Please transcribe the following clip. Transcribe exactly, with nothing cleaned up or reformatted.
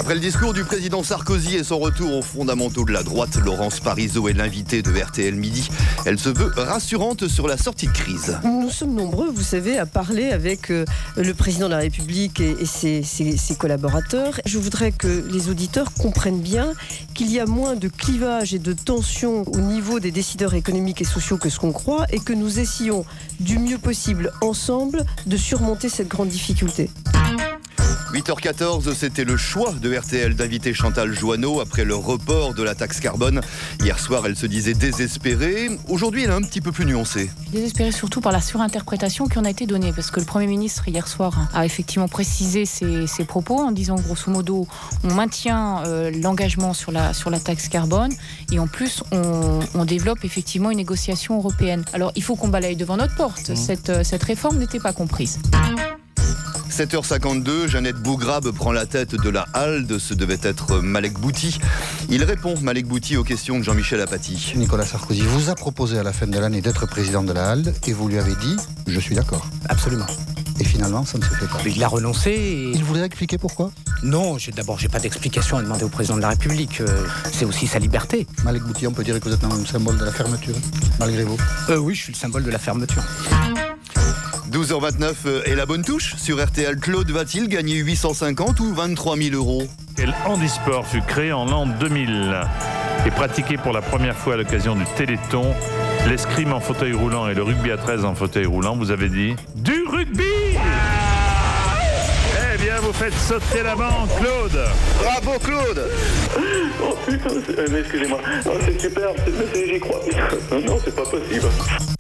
Après le discours du président Sarkozy et son retour aux fondamentaux de la droite, Laurence Parisot est l'invitée de R T L Midi. Elle se veut rassurante sur la sortie de crise. Nous sommes nombreux, vous savez, à parler avec euh, le président de la République et, et ses, ses, ses collaborateurs. Je voudrais que les auditeurs comprennent bien qu'il y a moins de clivage et de tension au niveau des décideurs économiques et sociaux que ce qu'on croit, et que nous essayons du mieux possible ensemble de surmonter cette grande difficulté. huit heures quatorze, c'était le choix de R T L d'inviter Chantal Joanneau après le report de la taxe carbone. Hier soir, elle se disait désespérée. Aujourd'hui, elle est un petit peu plus nuancée. Désespérée surtout par la surinterprétation qui en a été donnée, parce que le Premier ministre, hier soir, a effectivement précisé ses, ses propos en disant grosso modo, on maintient euh, l'engagement sur la, sur la taxe carbone et en plus, on, on développe effectivement une négociation européenne. Alors, il faut qu'on balaye devant notre porte. Mmh. Cette, cette réforme n'était pas comprise. sept heures cinquante-deux, Jeannette Bougrabe prend la tête de la Halde. Ce devait être Malek Bouti. Il répond, Malek Bouti, aux questions de Jean-Michel Apathy. Nicolas Sarkozy vous a proposé à la fin de l'année d'être président de la Halde et vous lui avez dit « je suis d'accord ». Absolument. Et finalement, ça ne se fait pas. Il a renoncé et... Il voudrait expliquer pourquoi ? Non, j'ai, d'abord, j'ai pas d'explication à demander au président de la République. Euh, c'est aussi sa liberté. Malek Bouti, on peut dire que vous êtes un symbole de la fermeture, malgré vous. Euh, oui, je suis le symbole de la fermeture. douze heures vingt-neuf et la bonne touche sur R T L. Claude va-t-il gagner huit cent cinquante ou vingt-trois mille euros ? Quel handisport fut créé en l'an deux mille et pratiqué pour la première fois à l'occasion du Téléthon, l'escrime en fauteuil roulant et le rugby à treize en fauteuil roulant, vous avez dit du rugby. Eh bien, vous faites sauter la banque, Claude. Bravo, Claude. Oh putain, c'est... mais excusez-moi, oh, c'est super, c'est... j'y crois. Non, c'est pas possible.